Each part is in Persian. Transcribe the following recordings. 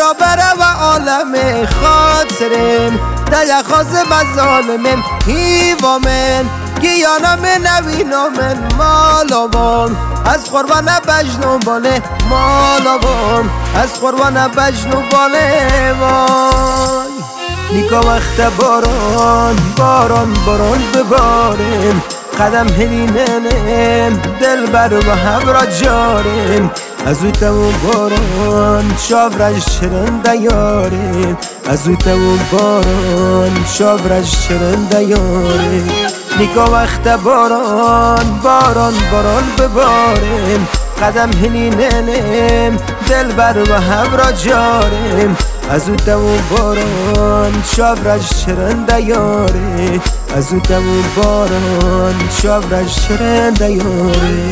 دنیا بره و عالم خاطرین دیا خواست بزالمین هیوامین گیانم نوینامین مالاوام از قربان بجنو باله مالاوام از قربان بجنو باله وای نیکا وقت باران باران باران بباریم قدم هلیننم دل بر و هبرا جاریم از او تو باران شاورش چرنده یاریم از او تو باران شاورش چرنده یاریم نیکا وقت باران باران باران بباریم قدم هلیننم دل بر و هبرا جاریم از او تو باران شاورش چرنده یاریم از او تو باران شاورش چرنده یاریم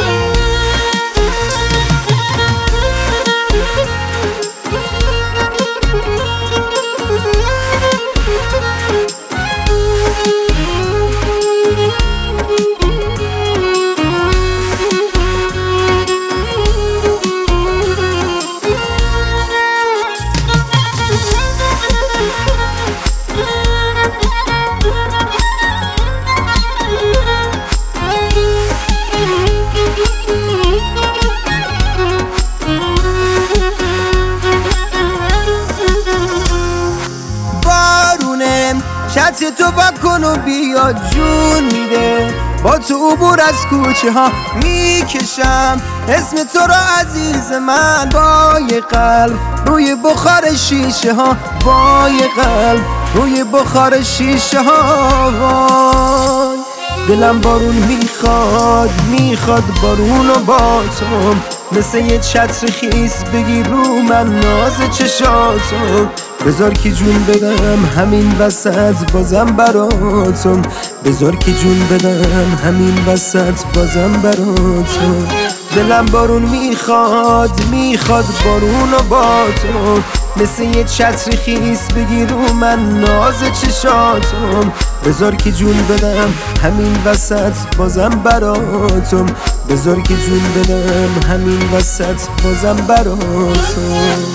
چت تو بکن و بیا جون میده با تو عبور از کوچه ها میکشم اسم تو را عزیز من با یه قلب روی بخار شیشه ها با یه قلب روی بخار شیشه ها وای دلم بارون میخواد بارون و با تو مثل یه چتر خیس بگیر رو من ناز چشاتو بذار که جون بدم همین وسط بازم براتم بذار که جون بدم همین وسط بازم براتم دلم بارون میخواد بارون و با تو مثل یه چتر خیس بگیر رو من ناز چشاتم بذار که جون بدم همین وسط بازم براتم بذار که جون بدم همین وسط بازم براتم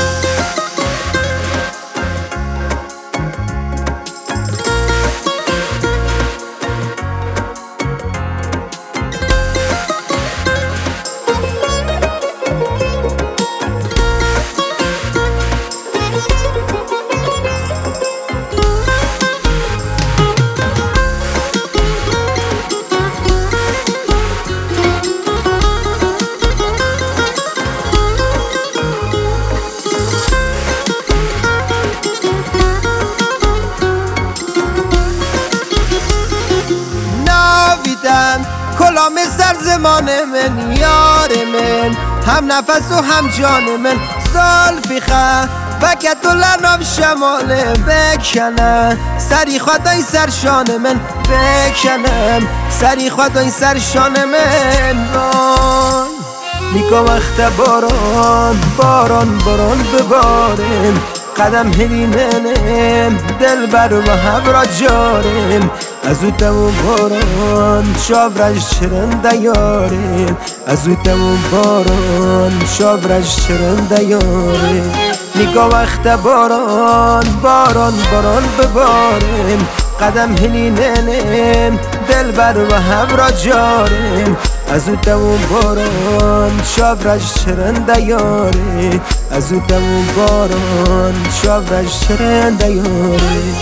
کلام سر زمان من یار من هم نفس و هم جان من زلفیخه وکت و لناف شماله بکنه سری خدای سر شان من بکنم سری خدای سر شان من وای نیکا وقت باران باران باران بباریم قدم هلیننم دل بر و هبرا جاریم از او تو باران شاورش چرنده یاریم از او تو باران شاورش چرنده یاریم نیکا وقت باران باران باران بباریم قدم هلیننم دل بر و هبرا جاریم از او تو باران شاورش چرنده یاریم از او تو باران شاورش چرنده یاریم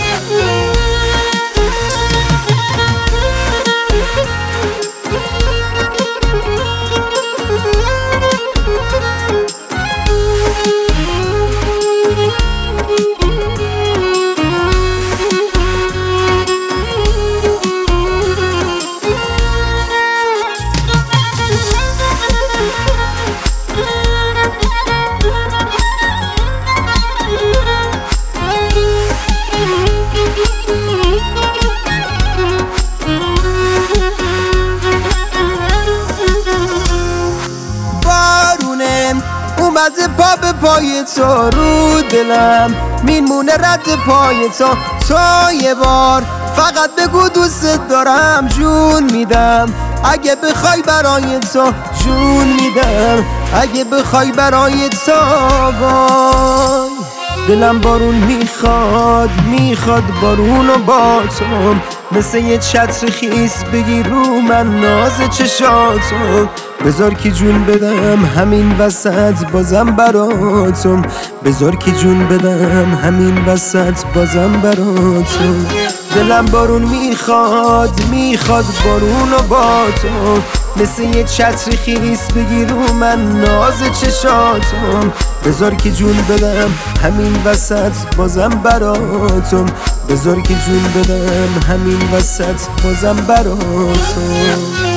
اومده پا به پای تو رو دلم میمونه رد پای تو یه بار فقط بگو دوست دارم جون میدم اگه بخوای برای تو جون میدم اگه بخوای برای تابای. دلم بارون میخواد بارونو با تو، مثل یه چتر خیس بگیر رو من ناز چشاتو. بذار که جون بدم همین وسط بازم براتم، بذار که جون بدم همین وسط بازم براتم. دلم بارون میخواد بارونو با تو، مثل یه چتر خیس بگیر رو من ناز چشاتم. بذار که جون بدم همین وسط بازم براتم، بذار که جون بدم همین وسط بازم براتم.